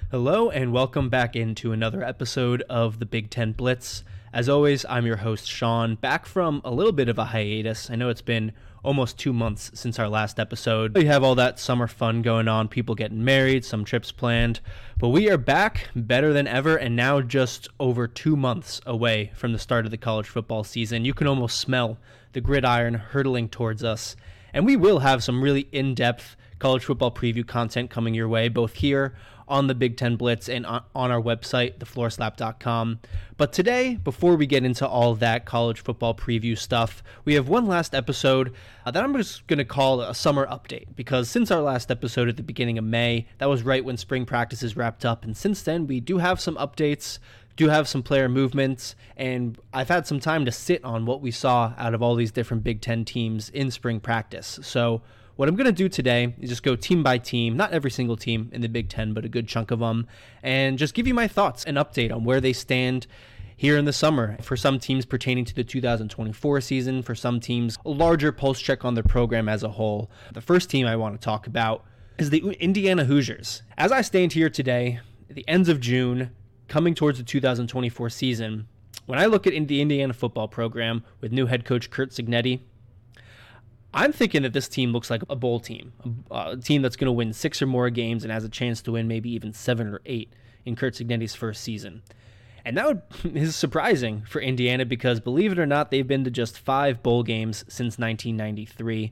Hello and welcome back into another episode of the Big Ten Blitz. As always, I'm your host, Sean, back from a little bit of a hiatus. I know it's been almost 2 months since our last episode. We have all that summer fun going on, people getting married, some trips planned, but we are back better than ever and now just over 2 months away from the start of the college football season. You can almost smell the gridiron hurtling towards us, and we will have some really in-depth college football preview content coming your way, both here on the Big Ten Blitz and on our website, thefloorslap.com. But today, before we get into all that college football preview stuff, we have one last episode that I'm just going to call a summer update, because since our last episode at the beginning of May, that was right when spring practices wrapped up, and since then we do have some updates, do have some player movements, and I've had some time to sit on what we saw out of all these different Big Ten teams in spring practice. So what I'm going to do today is just go team by team, not every single team in the Big Ten, but a good chunk of them, and just give you my thoughts and update on where they stand here in the summer. For some teams pertaining to the 2024 season, for some teams, a larger pulse check on their program as a whole. The first team I want to talk about is the Indiana Hoosiers. As I stand here today, at the ends of June, coming towards the 2024 season, when I look at the Indiana football program with new head coach Curt Cignetti, I'm thinking that this team looks like a bowl team, a team that's going to win 6 or more games and has a chance to win maybe even 7 or 8 in Curt Cignetti's first season. And that is surprising for Indiana because, believe it or not, they've been to just 5 bowl games since 1993.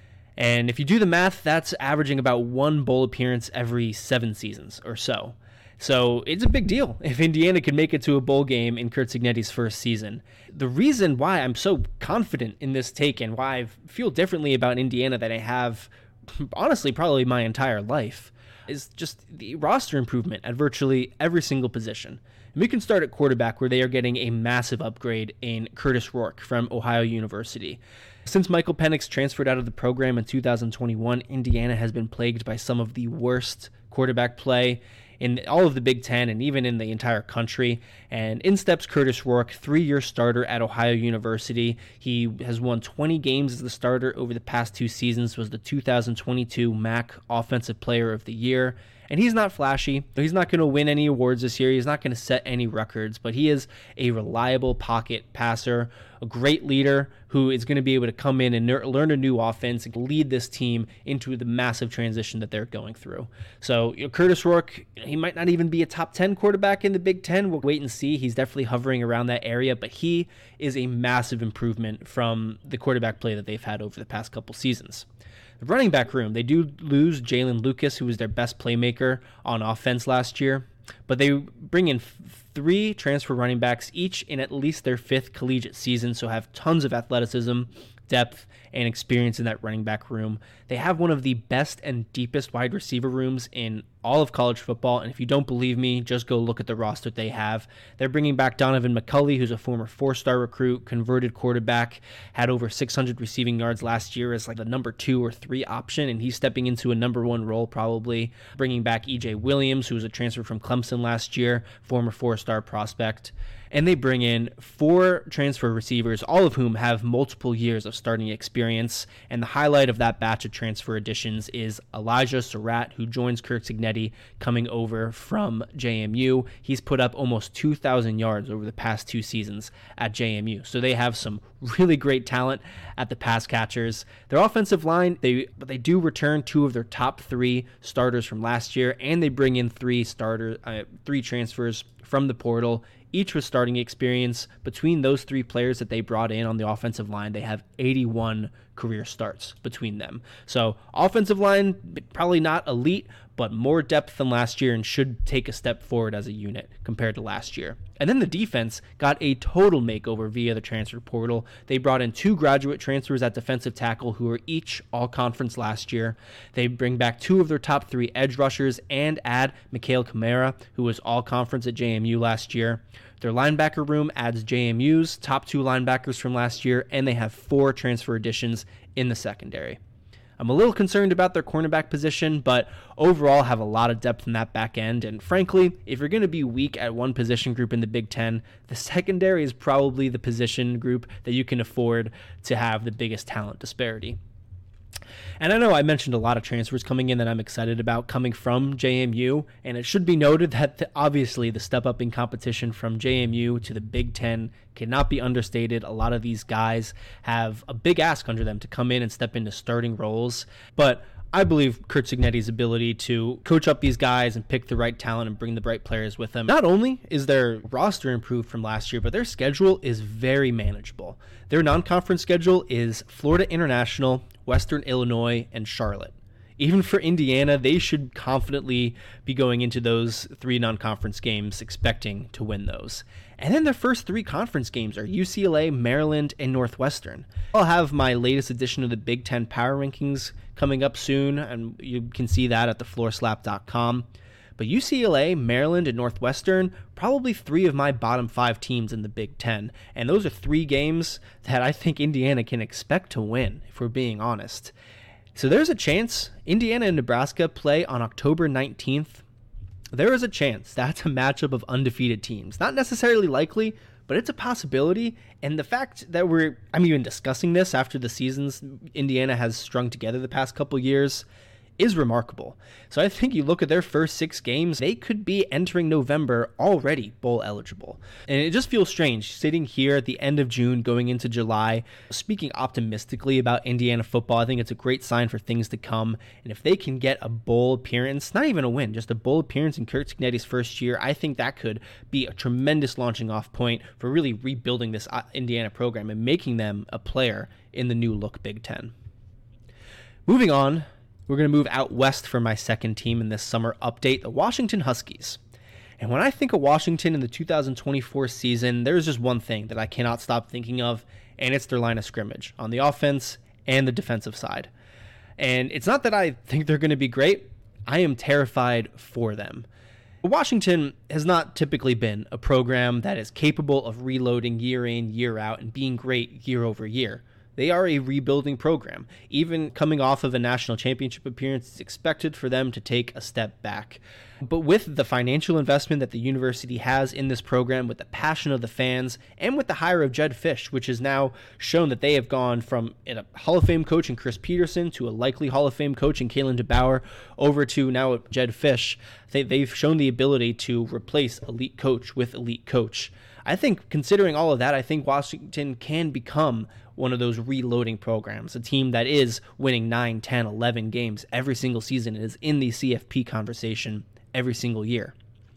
And if you do the math, that's averaging about 1 bowl appearance every 7 seasons or so. So it's a big deal if Indiana can make it to a bowl game in Curt Cignetti's first season. The reason why I'm so confident in this take and why I feel differently about Indiana than I have, honestly, probably my entire life, is just the roster improvement at virtually every single position. And we can start at quarterback, where they are getting a massive upgrade in Curtis Rourke from Ohio University. Since Michael Penix transferred out of the program in 2021, Indiana has been plagued by some of the worst quarterback play in all of the Big Ten and even in the entire country. And in steps Curtis Rourke, 3-year starter at Ohio University. He has won 20 games as the starter over the past 2 seasons, was the 2022 MAC Offensive Player of the Year. And he's not flashy. He's not going to win any awards this year. He's not going to set any records, but he is a reliable pocket passer, a great leader who is going to be able to come in and learn a new offense and lead this team into the massive transition that they're going through. So Curtis Rourke, he might not even be a top 10 quarterback in the Big Ten. We'll wait and see. He's definitely hovering around that area, but he is a massive improvement from the quarterback play that they've had over the past couple seasons. The running back room, they do lose Jalen Lucas, who was their best playmaker on offense last year, but they bring in 3 transfer running backs, each in at least their 5th collegiate season, so have tons of athleticism, depth, and experience in that running back room. They have one of the best and deepest wide receiver rooms in all of college football, and if you don't believe me, just go look at the roster they have. They're bringing back Donovan McCulley, who's a former 4-star recruit, converted quarterback, had over 600 receiving yards last year as like the number 2 or 3 option, and he's stepping into a number 1 role probably. Bringing back EJ Williams, who was a transfer from Clemson last year, former 4-star prospect. And they bring in 4 transfer receivers, all of whom have multiple years of starting experience. And the highlight of that batch of transfer additions is Elijah Surratt, who joins Curt Cignetti coming over from JMU. He's put up almost 2,000 yards over the past 2 seasons at JMU. So they have some really great talent at the pass catchers. Their offensive line, they do return 2 of their top 3 starters from last year, and they bring in 3 transfers from the portal, each with starting experience. Between those 3 players that they brought in on the offensive line, they have 81 career starts between them. So offensive line, probably not elite, but more depth than last year and should take a step forward as a unit compared to last year. And then the defense got a total makeover via the transfer portal. They brought in 2 graduate transfers at defensive tackle who were each all-conference last year. They bring back 2 of their top 3 edge rushers and add Mikhail Kamara, who was all-conference at JMU last year. Their linebacker room adds JMU's top 2 linebackers from last year, and they have 4 transfer additions in the secondary. I'm a little concerned about their cornerback position, but overall have a lot of depth in that back end. And frankly, if you're going to be weak at one position group in the Big Ten, the secondary is probably the position group that you can afford to have the biggest talent disparity. And I know I mentioned a lot of transfers coming in that I'm excited about coming from JMU, and it should be noted that obviously the step up in competition from JMU to the Big Ten cannot be understated. A lot of these guys have a big ask under them to come in and step into starting roles, but I believe Curt Cignetti's ability to coach up these guys and pick the right talent and bring the right players with them. Not only is their roster improved from last year, but their schedule is very manageable. Their non-conference schedule is Florida International, Western Illinois, and Charlotte. Even for Indiana, they should confidently be going into those 3 non-conference games expecting to win those. And then their first 3 conference games are UCLA, Maryland, and Northwestern. I'll have my latest edition of the Big Ten Power Rankings coming up soon, and you can see that at thefloorslap.com. But UCLA, Maryland, and Northwestern, probably 3 of my bottom 5 teams in the Big Ten. And those are 3 games that I think Indiana can expect to win, if we're being honest. So there's a chance Indiana and Nebraska play on October 19th. There is a chance that's a matchup of undefeated teams. Not necessarily likely, but it's a possibility. And the fact that I'm even discussing this after the seasons Indiana has strung together the past couple years is remarkable. So I think you look at their first 6 games, they could be entering November already bowl eligible. And it just feels strange sitting here at the end of June going into July, speaking optimistically about Indiana football. I think it's a great sign for things to come. And if they can get a bowl appearance, not even a win, just a bowl appearance in Curt Cignetti's first year, I think that could be a tremendous launching off point for really rebuilding this Indiana program and making them a player in the new look Big Ten. Moving on, we're going to move out west for my second team in this summer update, the Washington Huskies. And when I think of Washington in the 2024 season, there's just one thing that I cannot stop thinking of, and it's their line of scrimmage on the offense and the defensive side. And it's not that I think they're going to be great. I am terrified for them. Washington has not typically been a program that is capable of reloading year in, year out, and being great year over year. They are a rebuilding program. Even coming off of a national championship appearance, it's expected for them to take a step back. But with the financial investment that the university has in this program, with the passion of the fans, and with the hire of Jedd Fisch, which has now shown that they have gone from a Hall of Fame coach in Chris Peterson to a likely Hall of Fame coach in Kalen DeBoer over to now Jedd Fisch, they've shown the ability to replace elite coach with elite coach. I think considering all of that, I think Washington can become one of those reloading programs, a team that is winning 9, 10, 11 games every single season and is in the CFP conversation every single year.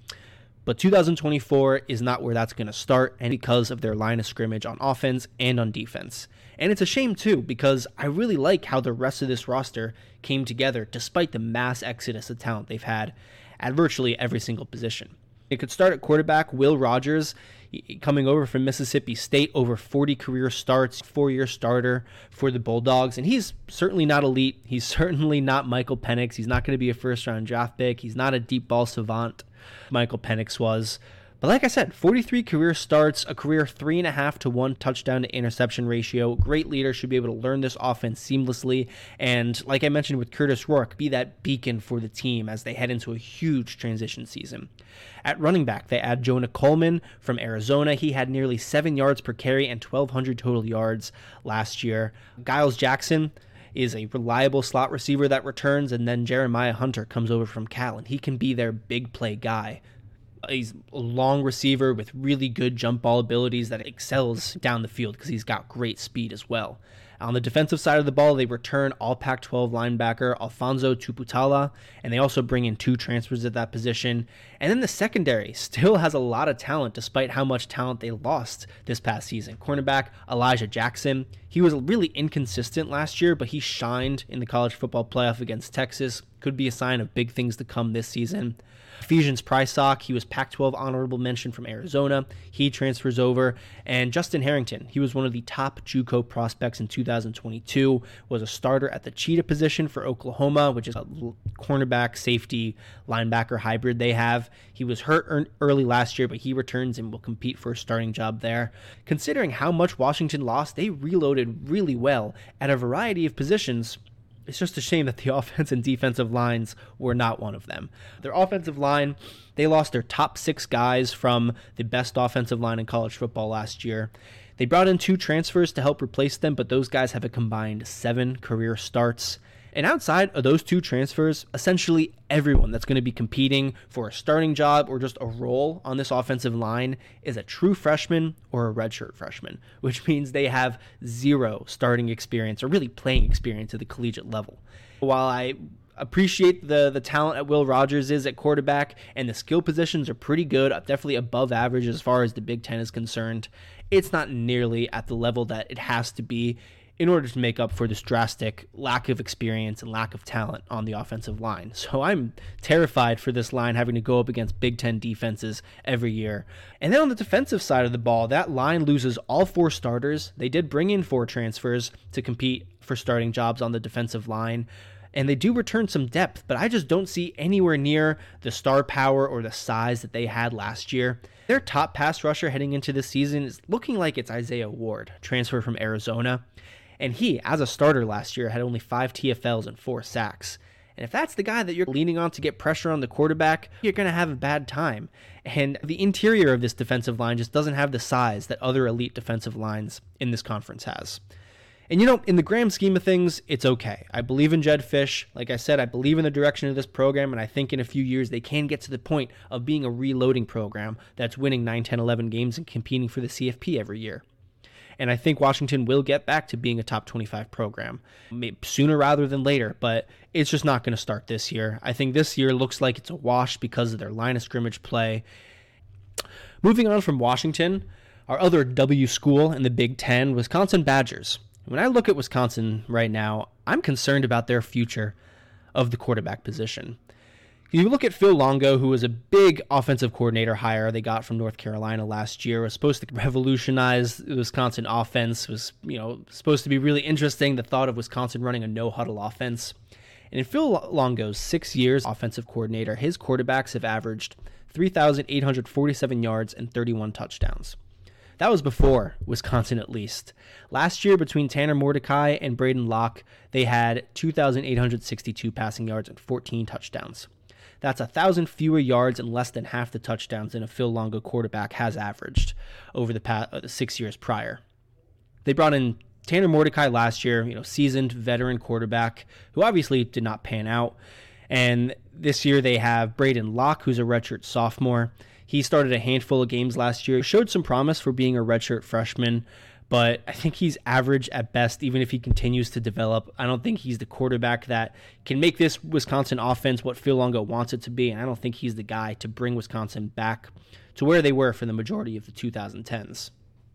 But 2024 is not where that's going to start, and because of their line of scrimmage on offense and on defense. And it's a shame too, because I really like how the rest of this roster came together despite the mass exodus of talent they've had at virtually every single position. It could start at quarterback. Will Rogers, coming over from Mississippi State, over 40 career starts, 4-year starter for the Bulldogs. And he's certainly not elite. He's certainly not Michael Penix. He's not going to be a first-round draft pick. He's not a deep ball savant. Michael Penix was. But like I said, 43 career starts, a career 3.5 to 1 touchdown to interception ratio. Great leader, should be able to learn this offense seamlessly. And like I mentioned with Curtis Rourke, be that beacon for the team as they head into a huge transition season. At running back, they add Jonah Coleman from Arizona. He had nearly 7 yards per carry and 1,200 total yards last year. Giles Jackson is a reliable slot receiver that returns, and then Jeremiah Hunter comes over from Cal, and he can be their big play guy. He's a long receiver with really good jump ball abilities that excels down the field because he's got great speed as well. On the defensive side of the ball, they return all Pac-12 linebacker Alfonso Tuputala, and they also bring in 2 transfers at that position. And then the secondary still has a lot of talent despite how much talent they lost this past season. Cornerback Elijah Jackson, he was really inconsistent last year, but he shined in the college football playoff against Texas. Could be a sign of big things to come this season. Ephesians Prysock, he was Pac-12 honorable mention from Arizona. He transfers over. And Justin Harrington, he was one of the top JUCO prospects in 2022, was a starter at the Cheetah position for Oklahoma, which is a cornerback, safety, linebacker hybrid they have. He was hurt early last year, but he returns and will compete for a starting job there. Considering how much Washington lost, they reloaded really well at a variety of positions. It's just a shame that the offense and defensive lines were not one of them. Their offensive line, they lost their top 6 guys from the best offensive line in college football last year. They brought in 2 transfers to help replace them, but those guys have a combined 7 career starts. And outside of those 2 transfers, essentially everyone that's going to be competing for a starting job or just a role on this offensive line is a true freshman or a redshirt freshman, which means they have 0 starting experience or really playing experience at the collegiate level. While I appreciate the talent at Will Rogers is at quarterback, and the skill positions are pretty good, definitely above average as far as the Big Ten is concerned, it's not nearly at the level that it has to be in order to make up for this drastic lack of experience and lack of talent on the offensive line. So I'm terrified for this line having to go up against Big Ten defenses every year. And then on the defensive side of the ball, that line loses all 4 starters. They did bring in 4 transfers to compete for starting jobs on the defensive line, and they do return some depth, but I just don't see anywhere near the star power or the size that they had last year. Their top pass rusher heading into this season is looking like it's Isaiah Ward, transfer from Arizona. And he, as a starter last year, had only 5 TFLs and 4 sacks. And if that's the guy that you're leaning on to get pressure on the quarterback, you're going to have a bad time. And the interior of this defensive line just doesn't have the size that other elite defensive lines in this conference has. And in the grand scheme of things, it's okay. I believe in Jedd Fisch. Like I said, I believe in the direction of this program, and I think in a few years they can get to the point of being a reloading program that's winning 9, 10, 11 games and competing for the CFP every year. And I think Washington will get back to being a top 25 program maybe sooner rather than later, but it's just not going to start this year. I think this year looks like it's a wash because of their line of scrimmage play. Moving on from Washington, our other W school in the Big Ten, Wisconsin Badgers. When I look at Wisconsin right now, I'm concerned about their future of the quarterback position. You look at Phil Longo, who was a big offensive coordinator hire they got from North Carolina last year, was supposed to revolutionize the Wisconsin offense, was supposed to be really interesting, the thought of Wisconsin running a no-huddle offense. And in Phil Longo's 6 years offensive coordinator, his quarterbacks have averaged 3,847 yards and 31 touchdowns. That was before Wisconsin, at least. Last year, between Tanner Mordecai and Braden Locke, they had 2,862 passing yards and 14 touchdowns. That's 1,000 fewer yards and less than half the touchdowns than a Phil Longo quarterback has averaged over the past 6 years prior. They brought in Tanner Mordecai last year, seasoned veteran quarterback who obviously did not pan out. And this year they have Braden Locke, who's a redshirt sophomore. He started a handful of games last year, showed some promise for being a redshirt freshman, but I think he's average at best, even if he continues to develop. I don't think he's the quarterback that can make this Wisconsin offense what Phil Longo wants it to be, and I don't think he's the guy to bring Wisconsin back to where they were for the majority of the 2010s.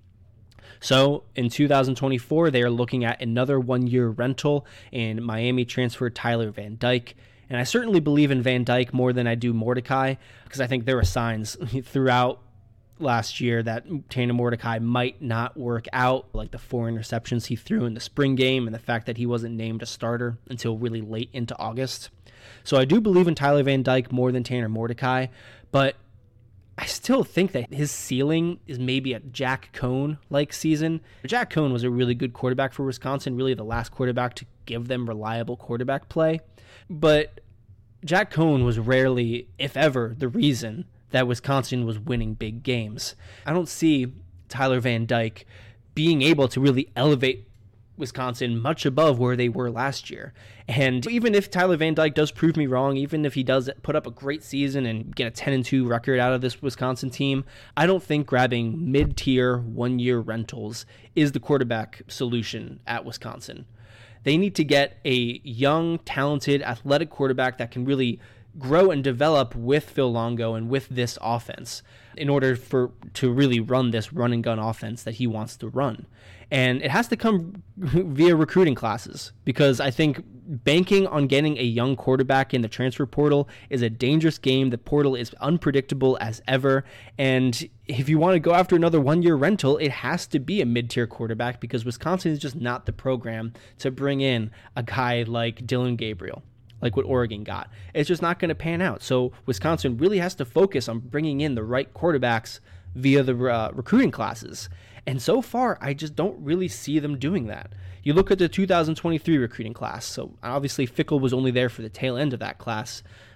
So in 2024, they are looking at another one-year rental in Miami transfer Tyler Van Dyke. And I certainly believe in Van Dyke more than I do Mordecai, because I think there were signs throughout last year that Tanner Mordecai might not work out, like the 4 interceptions he threw in the spring game and the fact that he wasn't named a starter until really late into August. So I do believe in Tyler Van Dyke more than Tanner Mordecai, but I still think that his ceiling is maybe a Jack Cohn-like season. Jack Cohn was a really good quarterback for Wisconsin, really the last quarterback to give them reliable quarterback play. But Jack Cohn was rarely, if ever, the reason that Wisconsin was winning big games. I don't see Tyler Van Dyke being able to really elevate Wisconsin much above where they were last year. And even if Tyler Van Dyke does prove me wrong, even if he does put up a great season and get a 10-2 record out of this Wisconsin team, I don't think grabbing mid-tier one-year rentals is the quarterback solution at Wisconsin. They need to get a young, talented, athletic quarterback that can really grow and develop with Phil Longo and with this offense in order to really run this run and gun offense that he wants to run. And it has to come via recruiting classes, because I think banking on getting a young quarterback in the transfer portal is a dangerous game. The portal is unpredictable as ever. And if you want to go after another one-year rental, it has to be a mid-tier quarterback, because Wisconsin is just not the program to bring in a guy like Dylan Gabriel, like what Oregon got. It's just not going to pan out. So Wisconsin really has to focus on bringing in the right quarterbacks via the recruiting classes. And so far, I just don't really see them doing that. You look at the 2023 recruiting class. So obviously Fickell was only there for the tail end of that class,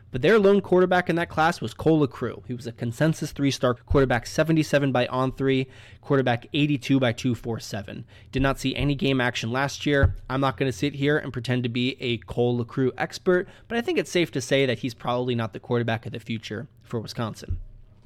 But their lone quarterback in that class was Cole LaCrue. He was a consensus 3-star quarterback, 77 by On3, quarterback 82 by 247. Did not see any game action last year. I'm not going to sit here and pretend to be a Cole LaCrue expert, but I think it's safe to say that he's probably not the quarterback of the future for Wisconsin.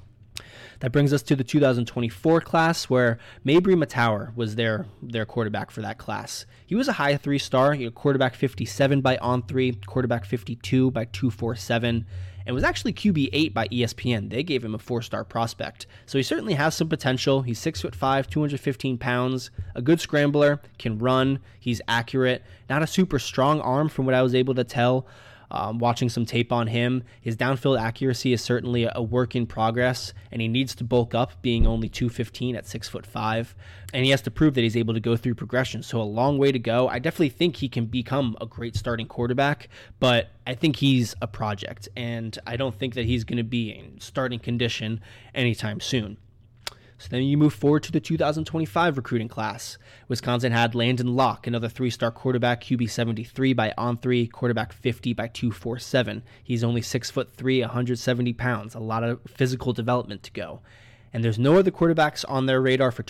That brings us to the 2024 class, where Mabrey Mettauer was their quarterback for that class. He was a high 3-star, quarterback 57 by On3, quarterback 52 by 247, and was actually QB 8 by ESPN. They gave him a 4-star prospect. So he certainly has some potential. He's 6'5", 215 pounds, a good scrambler, can run, he's accurate, not a super strong arm from what I was able to tell. Watching some tape on him, his downfield accuracy is certainly a work in progress, and he needs to bulk up, being only 215 at 6'5", and he has to prove that he's able to go through progression. So a long way to go. I definitely think he can become a great starting quarterback, but I think he's a project, and I don't think that he's going to be in starting condition anytime soon. So then you move forward to the 2025 recruiting class. Wisconsin had Landon Locke, another 3-star quarterback, QB 73 by On3, quarterback 50 by 247. He's only 6'3", 170 pounds, a lot of physical development to go. And there's no other quarterbacks on their radar for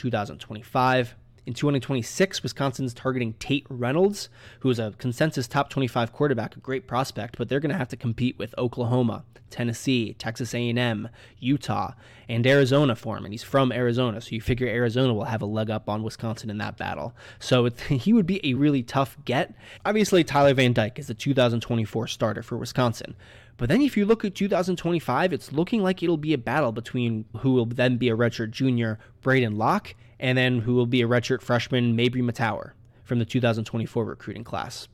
2025. In 2026, Wisconsin's targeting Tate Reynolds, who is a consensus top 25 quarterback, a great prospect, but they're going to have to compete with Oklahoma, Tennessee, Texas A&M, Utah, and Arizona for him. And he's from Arizona, so you figure Arizona will have a leg up on Wisconsin in that battle. So he would be a really tough get. Obviously, Tyler Van Dyke is the 2024 starter for Wisconsin. But then if you look at 2025, it's looking like it'll be a battle between who will then be a redshirt junior, Braden Locke, and then who will be a redshirt freshman, Mabrey Mettauer, from the 2024 recruiting class.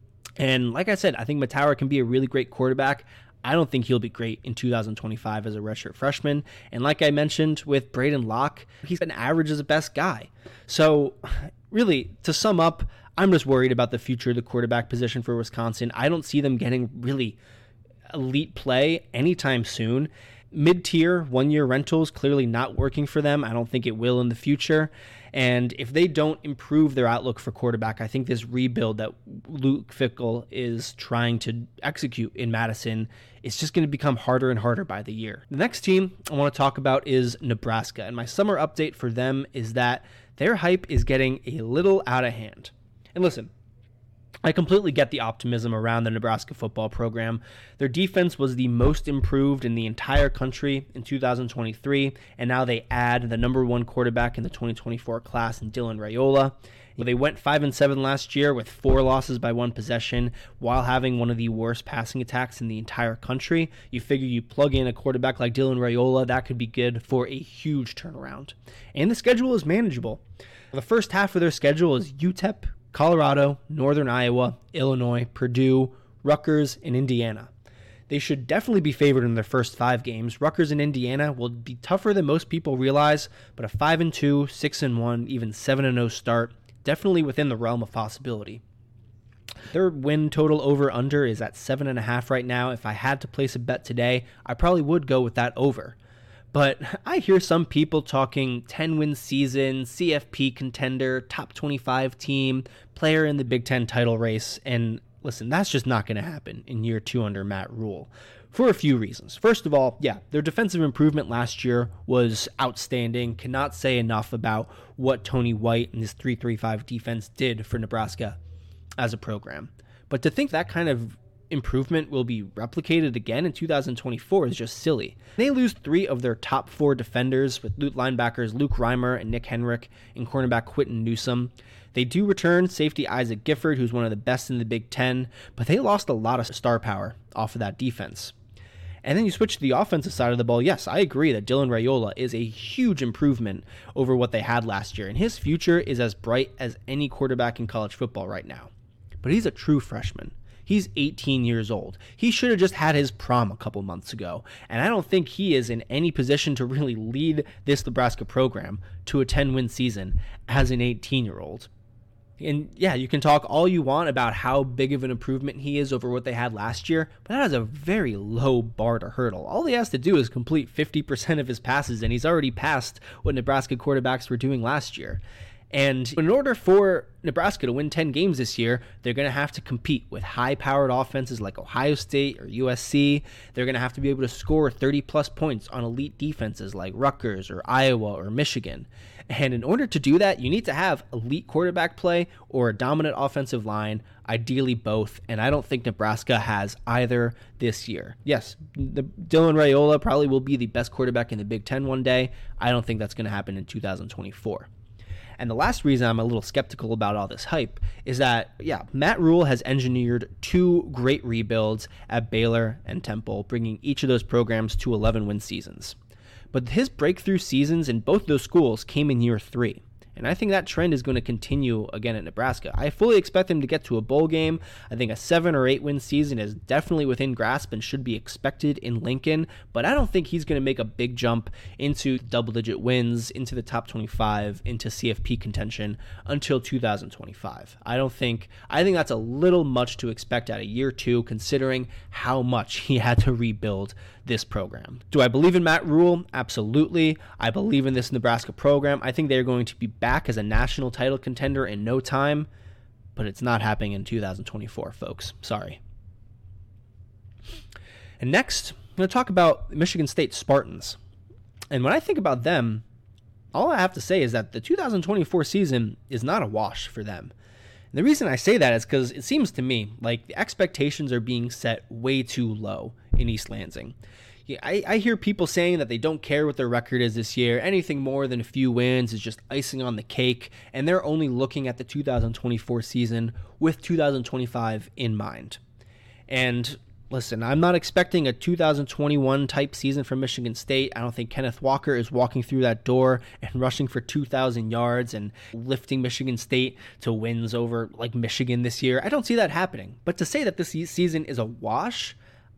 And like I said, I think Mettauer can be a really great quarterback. I don't think he'll be great in 2025 as a redshirt freshman. And like I mentioned with Braden Locke, he's an average as a best guy. So really, to sum up, I'm just worried about the future of the quarterback position for Wisconsin. I don't see them getting really elite play anytime soon. Mid-tier, one-year rentals clearly not working for them. I don't think it will in the future. And if they don't improve their outlook for quarterback, I think this rebuild that Luke Fickell is trying to execute in Madison is just going to become harder and harder by the year. The next team I want to talk about is Nebraska. And my summer update for them is that their hype is getting a little out of hand. And listen, I completely get the optimism around the Nebraska football program. Their defense was the most improved in the entire country in 2023, and now they add the number 1 quarterback in the 2024 class in Dylan Raiola. They went 5-7 last year with 4 losses by 1 possession while having one of the worst passing attacks in the entire country. You figure you plug in a quarterback like Dylan Raiola, that could be good for a huge turnaround. And the schedule is manageable. The first half of their schedule is UTEP, Colorado, Northern Iowa, Illinois, Purdue, Rutgers, and Indiana. They should definitely be favored in their first 5 games. Rutgers and Indiana will be tougher than most people realize, but a 5-2, 6-1, even 7-0 start, definitely within the realm of possibility. Their win total over-under is at 7.5 right now. If I had to place a bet today, I probably would go with that over. But I hear some people talking 10-win season, CFP contender, top 25 team, player in the Big Ten title race, and listen, that's just not going to happen in year 2 under Matt Rhule for a few reasons. First of all, their defensive improvement last year was outstanding. Cannot say enough about what Tony White and his 3-3-5 defense did for Nebraska as a program. But to think that kind of improvement will be replicated again in 2024 is just silly. They lose 3 of their top 4 defenders with linebackers Luke Reimer and Nick Henrich and cornerback Quinton Newsome. They do return safety Isaac Gifford, who's one of the best in the Big Ten, but they lost a lot of star power off of that defense. And then you switch to the offensive side of the ball. Yes, I agree that Dylan Raiola is a huge improvement over what they had last year, and his future is as bright as any quarterback in college football right now. But he's a true freshman. He's 18 years old. He should have just had his prom a couple months ago, and I don't think he is in any position to really lead this Nebraska program to a 10-win season as an 18-year-old. And you can talk all you want about how big of an improvement he is over what they had last year, but that is a very low bar to hurdle. All he has to do is complete 50% of his passes, and he's already passed what Nebraska quarterbacks were doing last year. And in order for Nebraska to win 10 games this year, they're going to have to compete with high-powered offenses like Ohio State or USC. They're going to have to be able to score 30-plus points on elite defenses like Rutgers or Iowa or Michigan. And in order to do that, you need to have elite quarterback play or a dominant offensive line, ideally both. And I don't think Nebraska has either this year. Yes, Dylan Raiola probably will be the best quarterback in the Big Ten one day. I don't think that's going to happen in 2024. And the last reason I'm a little skeptical about all this hype is that, Matt Rhule has engineered 2 great rebuilds at Baylor and Temple, bringing each of those programs to 11-win seasons. But his breakthrough seasons in both those schools came in year 3. And I think that trend is going to continue again at Nebraska. I fully expect them to get to a bowl game. I think a 7 or 8 win season is definitely within grasp and should be expected in Lincoln. But I don't think he's going to make a big jump into double-digit wins, into the top 25, into CFP contention until 2025. I think that's a little much to expect out of year 2, considering how much he had to rebuild this program. Do I believe in Matt Rhule? Absolutely. I believe in this Nebraska program. I think they're going to be back as a national title contender in no time, but it's not happening in 2024, folks. Sorry. And next, I'm going to talk about Michigan State Spartans. And when I think about them, all I have to say is that the 2024 season is not a wash for them. And the reason I say that is because it seems to me like the expectations are being set way too low in East Lansing. I hear people saying that they don't care what their record is this year. Anything more than a few wins is just icing on the cake, and they're only looking at the 2024 season with 2025 in mind. And listen, I'm not expecting a 2021 type season from Michigan State. I don't think Kenneth Walker is walking through that door and rushing for 2,000 yards and lifting Michigan State to wins over like Michigan this year. I don't see that happening. But to say that this season is a wash,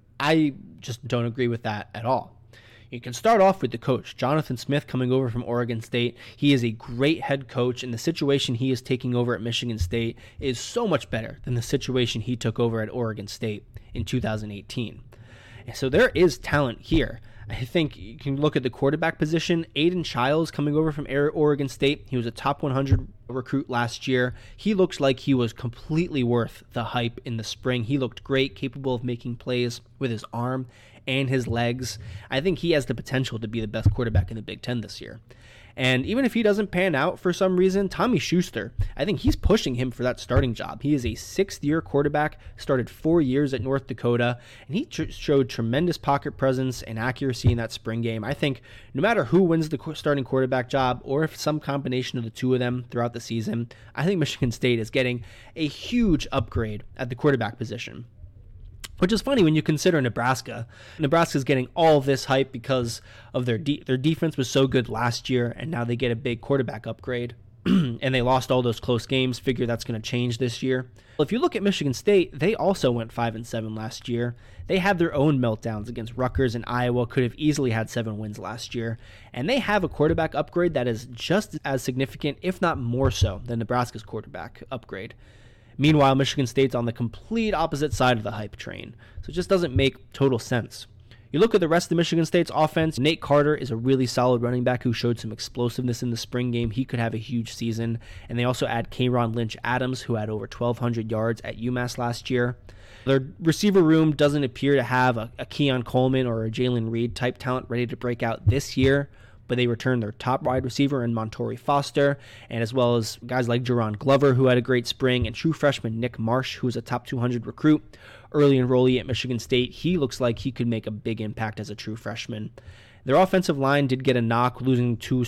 I just don't agree with that at all. You can start off with the coach, Jonathan Smith, coming over from Oregon State. He is a great head coach, and the situation he is taking over at Michigan State is so much better than the situation he took over at Oregon State in 2018. And so there is talent here. I think you can look at the quarterback position. Aiden Childs coming over from Oregon State. He was a top 100 recruit last year. He looks like he was completely worth the hype in the spring. He looked great, capable of making plays with his arm and his legs. I think he has the potential to be the best quarterback in the Big Ten this year. And even if he doesn't pan out for some reason, Tommy Schuster, I think he's pushing him for that starting job. He is a 6th-year quarterback, started 4 years at North Dakota, and he showed tremendous pocket presence and accuracy in that spring game. I think no matter who wins the starting quarterback job, or if some combination of the two of them throughout the season, I think Michigan State is getting a huge upgrade at the quarterback position. Which is funny when you consider Nebraska. Nebraska's getting all of this hype because of their defense was so good last year, and now they get a big quarterback upgrade. And they lost all those close games. Figure that's going to change this year. Well, if you look at Michigan State, they also went 5-7 last year. They had their own meltdowns against Rutgers and Iowa, could have easily had 7 wins last year. And they have a quarterback upgrade that is just as significant, if not more so, than Nebraska's quarterback upgrade. Meanwhile, Michigan State's on the complete opposite side of the hype train, so it just doesn't make total sense. You look at the rest of Michigan State's offense, Nate Carter is a really solid running back who showed some explosiveness in the spring game. He could have a huge season. And they also add Kayron Lynch-Adams, who had over 1,200 yards at UMass last year. Their receiver room doesn't appear to have a Keon Coleman or a Jalen Reed type talent ready to break out this year, but they returned their top wide receiver in Montori Foster, and as well as guys like Jerron Glover, who had a great spring, and true freshman Nick Marsh, who is a top 200 recruit, early enrollee at Michigan State. He looks like he could make a big impact as a true freshman. Their offensive line did get a knock, losing two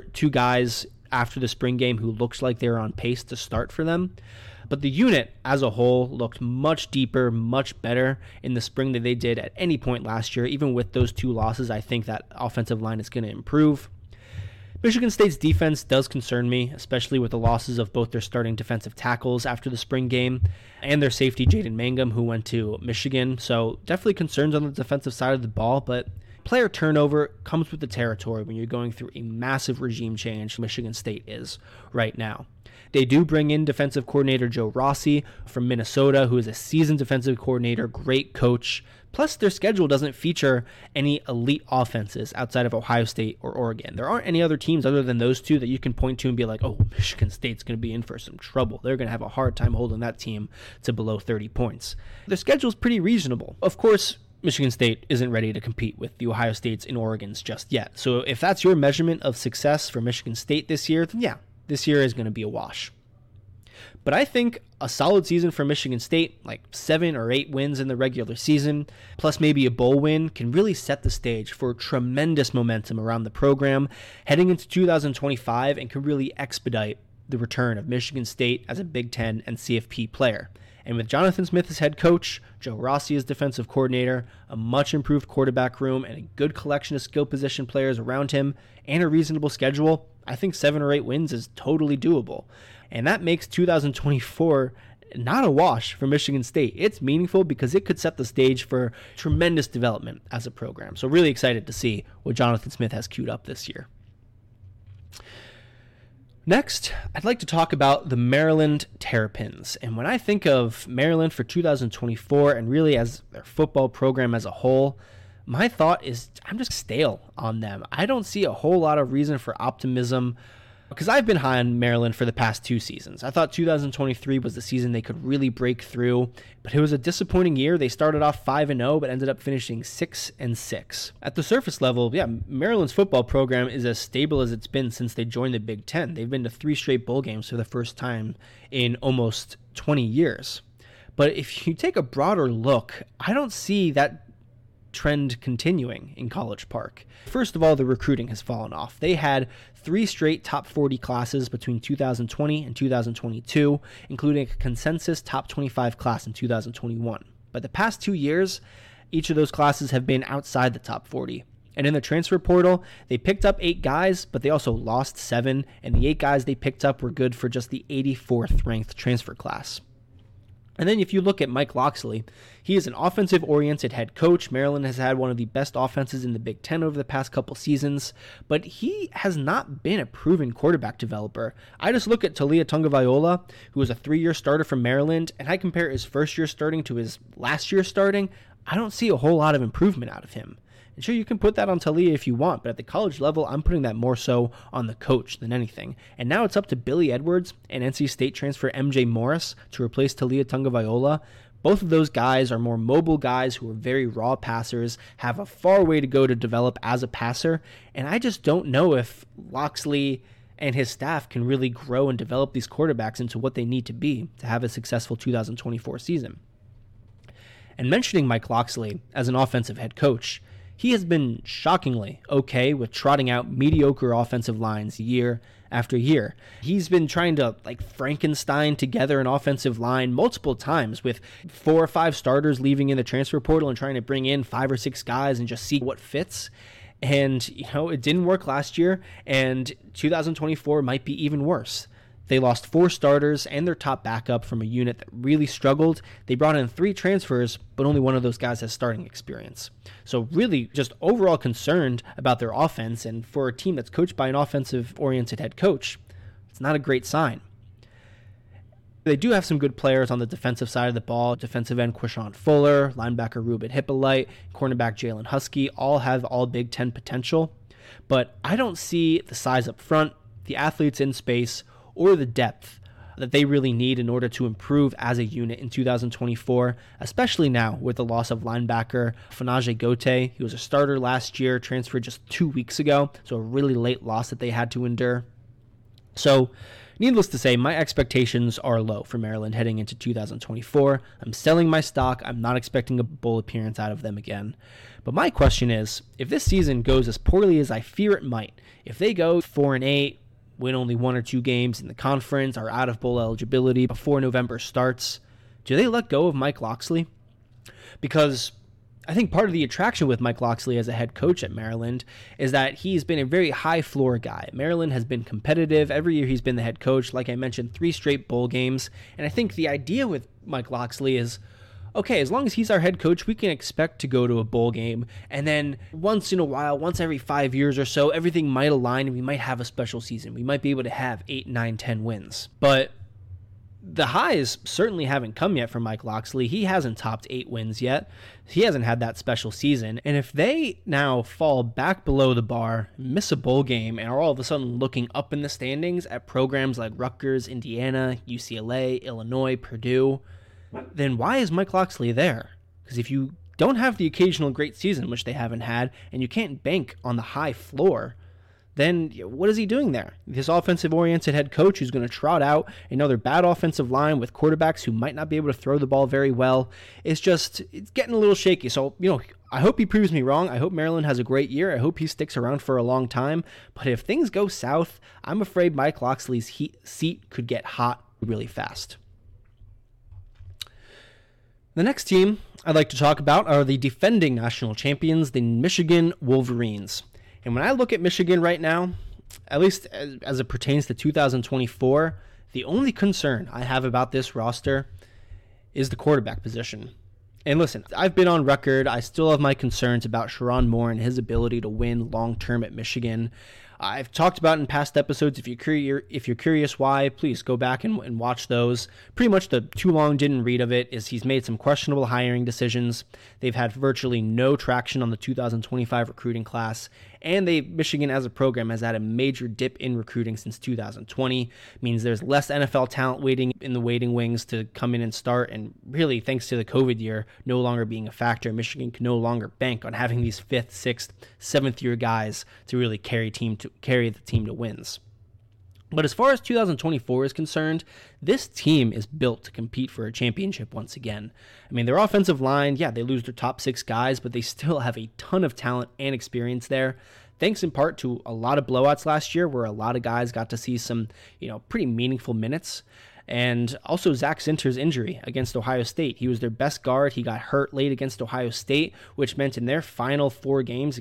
guys after the spring game who looks like they're on pace to start for them. But the unit as a whole looked much deeper, much better in the spring than they did at any point last year. Even with those 2 losses, I think that offensive line is going to improve. Michigan State's defense does concern me, especially with the losses of both their starting defensive tackles after the spring game and their safety, Jaden Mangum, who went to Michigan. So definitely concerns on the defensive side of the ball, but Player turnover comes with the territory when you're going through a massive regime change. Michigan State is right now. They do bring in defensive coordinator Joe Rossi from Minnesota, who is a seasoned defensive coordinator, great coach. Plus, their schedule doesn't feature any elite offenses outside of Ohio State or Oregon. There aren't any other teams other than those two that you can point to and be like, oh, Michigan State's going to be in for some trouble. They're going to have a hard time holding that team to below 30 points. Their schedule's pretty reasonable. Of course, Michigan State isn't ready to compete with the Ohio States and Oregons just yet. So if that's your measurement of success for Michigan State this year, then yeah, this year is going to be a wash. But I think a solid season for Michigan State, like 7 or 8 wins in the regular season, plus maybe a bowl win, can really set the stage for tremendous momentum around the program heading into 2025 and can really expedite the return of Michigan State as a Big Ten and CFP player. And with Jonathan Smith as head coach, Joe Rossi as defensive coordinator, a much improved quarterback room, and a good collection of skill position players around him, and a reasonable schedule, I think 7 or 8 wins is totally doable. And that makes 2024 not a wash for Michigan State. It's meaningful because it could set the stage for tremendous development as a program. So really excited to see what Jonathan Smith has queued up this year. Next, I'd like to talk about the Maryland Terrapins. And when I think of Maryland for 2024 and really as their football program as a whole, my thought is I'm just stale on them. I don't see a whole lot of reason for optimism because I've been high on Maryland for the past 2 seasons. I thought 2023 was the season they could really break through, but it was a disappointing year. They started off 5-0, but ended up finishing 6-6. At the surface level, yeah, Maryland's football program is as stable as it's been since they joined the Big Ten. They've been to 3 straight bowl games for the first time in almost 20 years. But if you take a broader look, I don't see that trend continuing in College Park. First of all, the recruiting has fallen off. They had 3 straight top 40 classes between 2020 and 2022, including a consensus top 25 class in 2021. But the past 2 years, each of those classes have been outside the top 40. And in the transfer portal, they picked up 8 guys, but they also lost 7, and the 8 guys they picked up were good for just the 84th ranked transfer class. And then if you look at Mike Locksley, he is an offensive-oriented head coach. Maryland has had one of the best offenses in the Big Ten over the past couple seasons, but he has not been a proven quarterback developer. I just look at Taulia Tagovailoa, who was a 3-year starter from Maryland, and I compare his first year starting to his last year starting. I don't see a whole lot of improvement out of him. And sure, you can put that on Taulia if you want, but at the college level, I'm putting that more so on the coach than anything. And now it's up to Billy Edwards and NC State transfer MJ Morris to replace Taulia Tagovailoa. Both of those guys are more mobile guys who are very raw passers, have a far way to go to develop as a passer, and I just don't know if Locksley and his staff can really grow and develop these quarterbacks into what they need to be to have a successful 2024 season. And mentioning Mike Locksley as an offensive head coach, he has been shockingly okay with trotting out mediocre offensive lines year after year. He's been trying to Frankenstein together an offensive line multiple times with 4 or 5 starters leaving in the transfer portal and trying to bring in 5 or 6 guys and just see what fits. And, it didn't work last year, and 2024 might be even worse. They lost 4 starters and their top backup from a unit that really struggled. They brought in 3 transfers, but only one of those guys has starting experience. So really just overall concerned about their offense, and for a team that's coached by an offensive-oriented head coach, it's not a great sign. They do have some good players on the defensive side of the ball. Defensive end Quishon Fuller, linebacker Ruben Hippolyte, cornerback Jalen Husky, all have all Big Ten potential. But I don't see the size up front, the athletes in space, or the depth that they really need in order to improve as a unit in 2024, especially now with the loss of linebacker Fanaje Gote. He was a starter last year, transferred just 2 weeks ago, so a really late loss that they had to endure. So, needless to say, my expectations are low for Maryland heading into 2024. I'm selling my stock. I'm not expecting a bowl appearance out of them again. But my question is, if this season goes as poorly as I fear it might, if they go 4-8, win only 1 or 2 games in the conference, are out of bowl eligibility before November starts, do they let go of Mike Locksley? Because I think part of the attraction with Mike Locksley as a head coach at Maryland is that he's been a very high floor guy. Maryland has been competitive. Every year he's been the head coach. Like I mentioned, 3 straight bowl games. And I think the idea with Mike Locksley is, okay, as long as he's our head coach, we can expect to go to a bowl game. And then once in a while, once every 5 years or so, everything might align and we might have a special season. We might be able to have 8, 9, 10 wins. But the highs certainly haven't come yet for Mike Locksley. He hasn't topped 8 wins yet. He hasn't had that special season. And if they now fall back below the bar, miss a bowl game, and are all of a sudden looking up in the standings at programs like Rutgers, Indiana, UCLA, Illinois, Purdue, then why is Mike Locksley there? Because if you don't have the occasional great season, which they haven't had, and you can't bank on the high floor, then what is he doing there? This offensive-oriented head coach who's going to trot out another bad offensive line with quarterbacks who might not be able to throw the ball very well. It's getting a little shaky. So, I hope he proves me wrong. I hope Maryland has a great year. I hope he sticks around for a long time. But if things go south, I'm afraid Mike Locksley's seat could get hot really fast. The next team I'd like to talk about are the defending national champions, the Michigan Wolverines. And when I look at Michigan right now, at least as it pertains to 2024, the only concern I have about this roster is the quarterback position. And listen, I've been on record. I still have my concerns about Sherrone Moore and his ability to win long-term at Michigan. I've talked about in past episodes. If you're curious why, please go back and watch those. Pretty much the too long didn't read of it is he's made some questionable hiring decisions. They've had virtually no traction on the 2025 recruiting class, and Michigan as a program has had a major dip in recruiting since 2020. Means there's less NFL talent waiting in the waiting wings to come in and start, and really thanks to the COVID year no longer being a factor, Michigan can no longer bank on having these 5th, 6th, 7th year guys to really carry the team to wins. But as far as 2024 is concerned, this team is built to compete for a championship once again. I mean, their offensive line, they lose their top 6 guys, but they still have a ton of talent and experience there. Thanks in part to a lot of blowouts last year where a lot of guys got to see some, pretty meaningful minutes. And also Zach Zinter's injury against Ohio State. He was their best guard. He got hurt late against Ohio State, which meant in their final 3 games,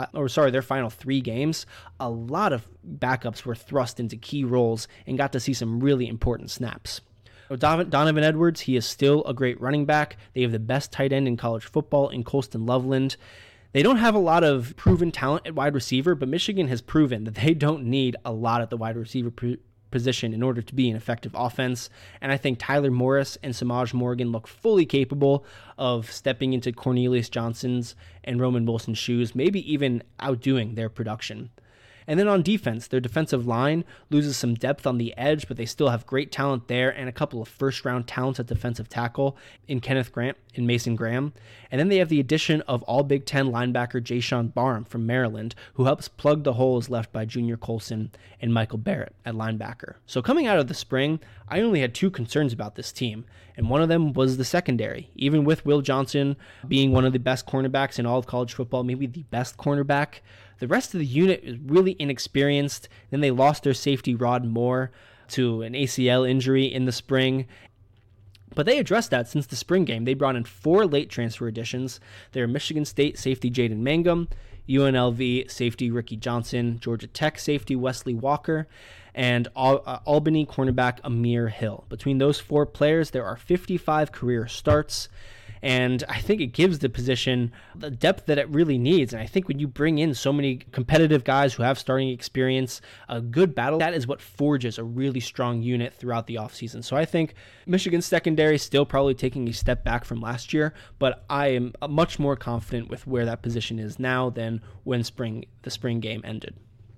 a lot of backups were thrust into key roles and got to see some really important snaps. Donovan Edwards, he is still a great running back. They have the best tight end in college football in Colston Loveland. They don't have a lot of proven talent at wide receiver, but Michigan has proven that they don't need a lot at the wide receiver position in order to be an effective offense. And I think Tyler Morris and Samaj Morgan look fully capable of stepping into Cornelius Johnson's and Roman Wilson's shoes, maybe even outdoing their production. And then on defense, their defensive line loses some depth on the edge, but they still have great talent there and a couple of first-round talents at defensive tackle in Kenneth Grant and Mason Graham. And then they have the addition of all Big Ten linebacker Jayshon Barham from Maryland, who helps plug the holes left by Junior Colson and Michael Barrett at linebacker. So coming out of the spring, I only had 2 concerns about this team, and one of them was the secondary. Even with Will Johnson being one of the best cornerbacks in all of college football, maybe the best cornerback, the rest of the unit is really inexperienced. Then they lost their safety Rod Moore to an ACL injury in the spring. But they addressed that since the spring game. They brought in 4 late transfer additions. They're Michigan State safety Jaden Mangum, UNLV safety Ricky Johnson, Georgia Tech safety Wesley Walker, and Albany cornerback Amir Hill. Between those 4 players, there are 55 career starts. And I think it gives the position the depth that it really needs. And I think when you bring in so many competitive guys who have starting experience, a good battle, that is what forges a really strong unit throughout the offseason. So I think Michigan's secondary is still probably taking a step back from last year, but I am much more confident with where that position is now than when the spring game ended.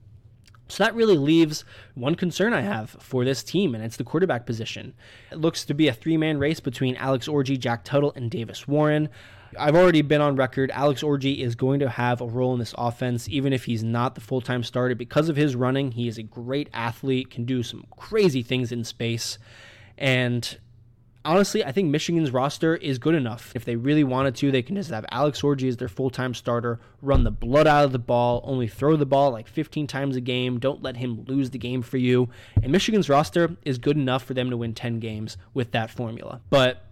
So that really leaves one concern I have for this team, and it's the quarterback position. It looks to be a 3-man race between Alex Orji, Jack Tuttle, and Davis Warren. I've already been on record. Alex Orji is going to have a role in this offense, even if he's not the full-time starter. Because of his running, he is a great athlete, can do some crazy things in space, and honestly, I think Michigan's roster is good enough. If they really wanted to, they can just have Alex Orji as their full-time starter, run the blood out of the ball, only throw the ball like 15 times a game, don't let him lose the game for you. And Michigan's roster is good enough for them to win 10 games with that formula. But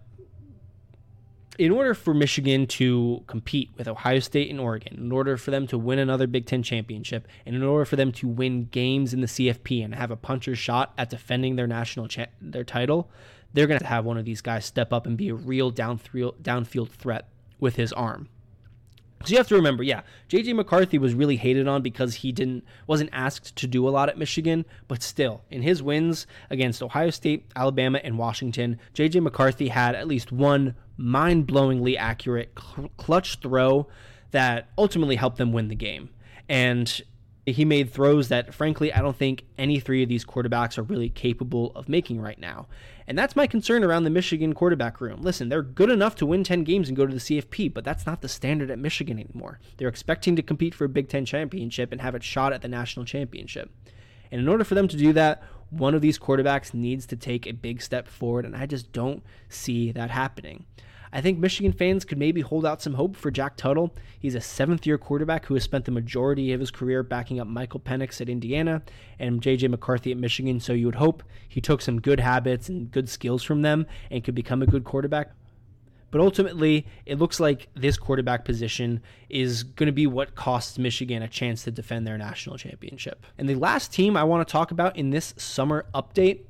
in order for Michigan to compete with Ohio State and Oregon, in order for them to win another Big Ten championship, and in order for them to win games in the CFP and have a puncher's shot at defending their title, they're going to have one of these guys step up and be a real downfield threat with his arm. So you have to remember, J.J. McCarthy was really hated on because he wasn't asked to do a lot at Michigan, but still, in his wins against Ohio State, Alabama, and Washington, J.J. McCarthy had at least one mind-blowingly accurate clutch throw that ultimately helped them win the game. And he made throws that, frankly, I don't think any three of these quarterbacks are really capable of making right now. And that's my concern around the Michigan quarterback room. Listen, they're good enough to win 10 games and go to the CFP, but that's not the standard at Michigan anymore. They're expecting to compete for a Big Ten championship and have a shot at the national championship. And in order for them to do that, one of these quarterbacks needs to take a big step forward, and I just don't see that happening. I think Michigan fans could maybe hold out some hope for Jack Tuttle. He's a seventh-year quarterback who has spent the majority of his career backing up Michael Penix at Indiana and J.J. McCarthy at Michigan, so you would hope he took some good habits and good skills from them and could become a good quarterback. But ultimately, it looks like this quarterback position is going to be what costs Michigan a chance to defend their national championship. And the last team I want to talk about in this summer update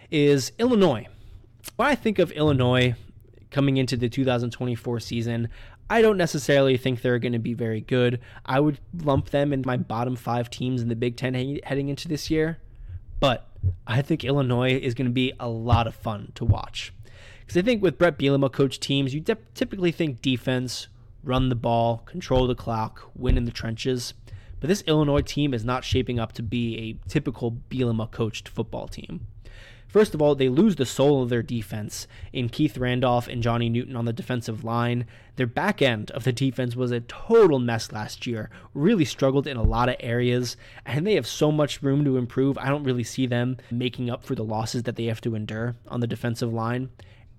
is Illinois. When I think of Illinois coming into the 2024 season, I don't necessarily think they're going to be very good. I would lump them in my bottom 5 teams in the Big Ten heading into this year. But I think Illinois is going to be a lot of fun to watch. Because I think with Brett Bielema coach teams, you typically think defense, run the ball, control the clock, win in the trenches. But this Illinois team is not shaping up to be a typical Bielema coached football team. First of all, they lose the soul of their defense in Keith Randolph and Johnny Newton on the defensive line. Their back end of the defense was a total mess last year, really struggled in a lot of areas, and they have so much room to improve. I don't really see them making up for the losses that they have to endure on the defensive line.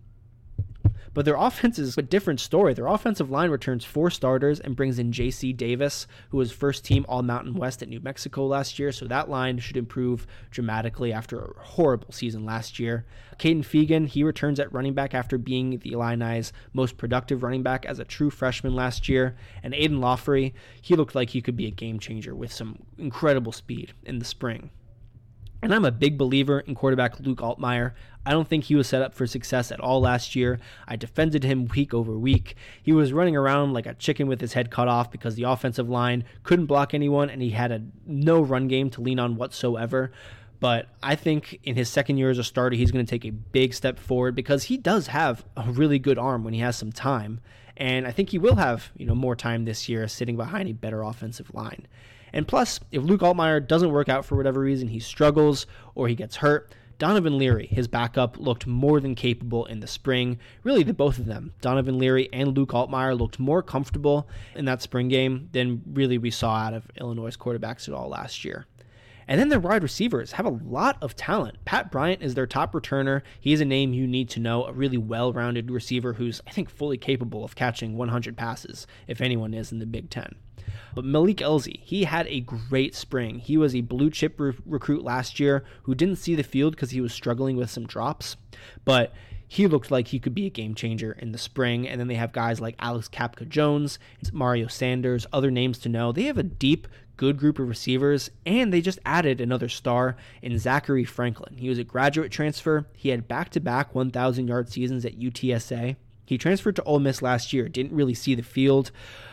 But their offense is a different story. Their offensive line returns 4 starters and brings in J.C. Davis, who was first-team All-Mountain West at New Mexico last year, so that line should improve dramatically after a horrible season last year. Caden Fegan, he returns at running back after being the Illini's most productive running back as a true freshman last year. And Aiden Lawfrey, he looked like he could be a game-changer with some incredible speed in the spring. And I'm a big believer in quarterback Luke Altmaier. I don't think he was set up for success at all last year. I defended him week over week. He was running around like a chicken with his head cut off because the offensive line couldn't block anyone and he had no run game to lean on whatsoever. But I think in his second year as a starter, he's going to take a big step forward because he does have a really good arm when he has some time. And I think he will have, more time this year sitting behind a better offensive line. And plus, if Luke Altmaier doesn't work out for whatever reason, he struggles or he gets hurt, Donovan Leary, his backup, looked more than capable in the spring. Really, the both of them, Donovan Leary and Luke Altmaier, looked more comfortable in that spring game than really we saw out of Illinois' quarterbacks at all last year. And then their wide receivers have a lot of talent. Pat Bryant is their top returner. He is a name you need to know, a really well-rounded receiver who's, I think, fully capable of catching 100 passes, if anyone is in the Big Ten. But Malik Elzy, he had a great spring. He was a blue-chip recruit last year who didn't see the field because he was struggling with some drops. But he looked like he could be a game changer in the spring. And then they have guys like Alex Kapka-Jones, Mario Sanders, other names to know. They have a deep, good group of receivers, and they just added another star in Zachary Franklin. He was a graduate transfer. He had back-to-back 1,000-yard seasons at UTSA. He transferred to Ole Miss last year, didn't really see the field,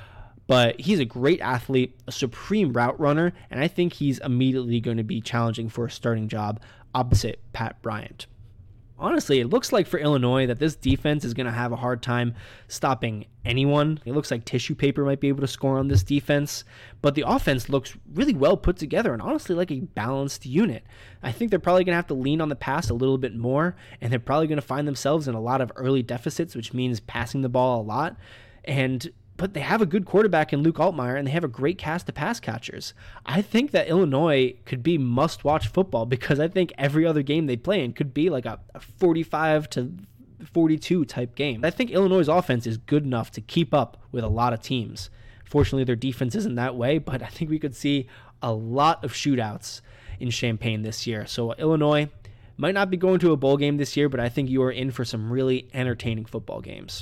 but he's a great athlete, a supreme route runner, and I think he's immediately going to be challenging for a starting job opposite Pat Bryant. Honestly, it looks like for Illinois that this defense is going to have a hard time stopping anyone. It looks like tissue paper might be able to score on this defense, but the offense looks really well put together and honestly like a balanced unit. I think they're probably going to have to lean on the pass a little bit more, and they're probably going to find themselves in a lot of early deficits, which means passing the ball a lot. But they have a good quarterback in Luke Altmaier, and they have a great cast of pass catchers. I think that Illinois could be must-watch football because I think every other game they play in could be like a 45 to 42 type game. I think Illinois' offense is good enough to keep up with a lot of teams. Fortunately, their defense isn't that way, but I think we could see a lot of shootouts in Champaign this year. So Illinois might not be going to a bowl game this year, but I think you are in for some really entertaining football games.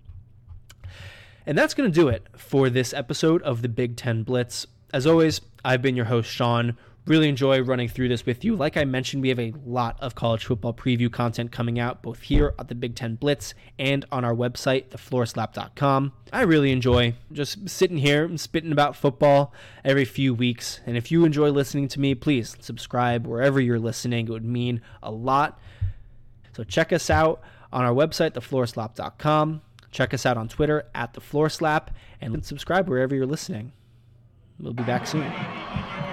And that's going to do it for this episode of the Big Ten Blitz. As always, I've been your host, Sean. Really enjoy running through this with you. Like I mentioned, we have a lot of college football preview content coming out, both here at the Big Ten Blitz and on our website, thefloorslap.com. I really enjoy just sitting here and spitting about football every few weeks. And if you enjoy listening to me, please subscribe wherever you're listening. It would mean a lot. So check us out on our website, thefloorslap.com. Check us out on Twitter @thefloorslap, and subscribe wherever you're listening. We'll be back soon.